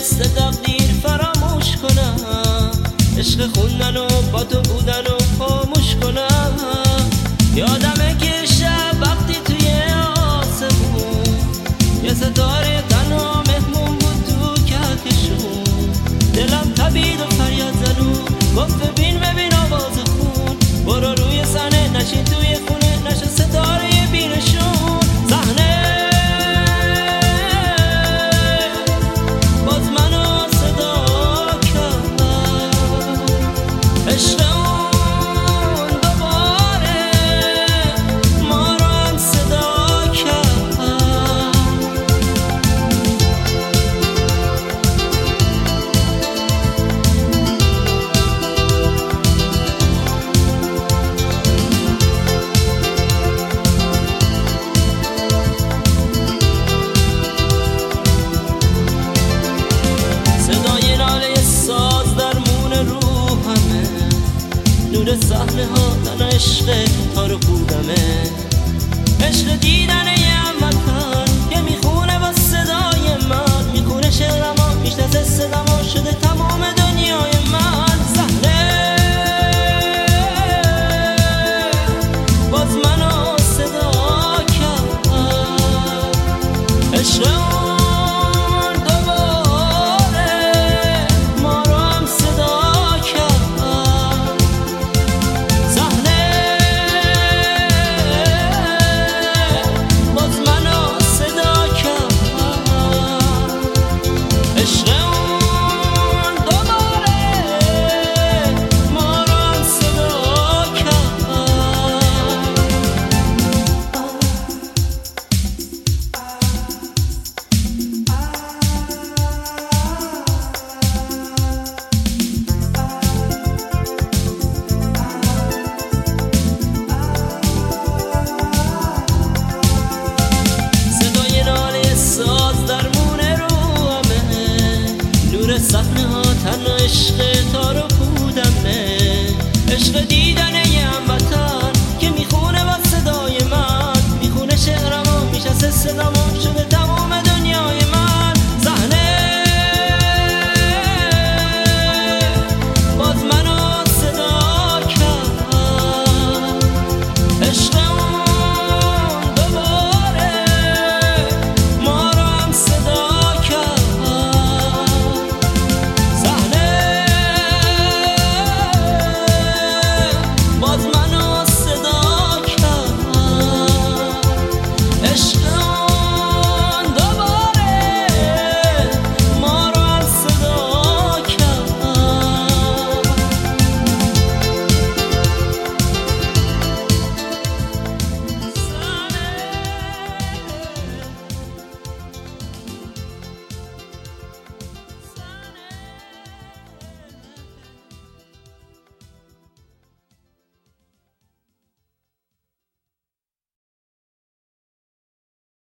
دست تقدیر فراموش کنم، عشق خوندن و با تو بودن و خاموش کنم. یادمه که شب وقتی توی آسمون یه ستاره تنها مهمون بود تو کهکشون، دلم تبید و فریاد زد و گفت ببین آواز خون، برو روی صحنه نشین توی خونه نشه ستاره بینشون. صحنه باز منو صدا کرد، عشق اون دوباره ما رو هم صدا کرد. صدای ناله ساز درمون روحمه، نور صحنه ها تنها عشق تار خودمه، عشق دیدن